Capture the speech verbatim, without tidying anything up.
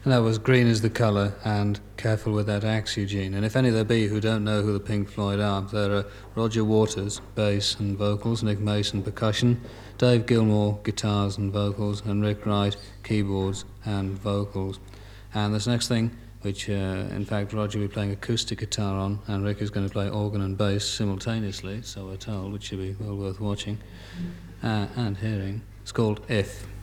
And that was Green is the Colour and Careful with That Axe, Eugene. And if any there be who don't know who the Pink Floyd are, there are Roger Waters, bass and vocals, Nick Mason, percussion, Dave Gilmour, guitars and vocals, and Rick Wright, keyboards and vocals. And this next thing, which uh, in fact Roger will be playing acoustic guitar on, and Rick is going to play organ and bass simultaneously, so we're told, which should be well worth watching uh, and hearing. It's called If.